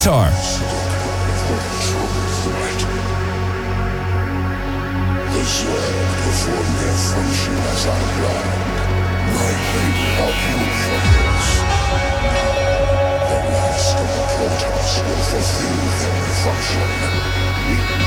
Guitar. The sword performed their function as I planned. My hate help you from this. The last of the protoss will fulfill their function.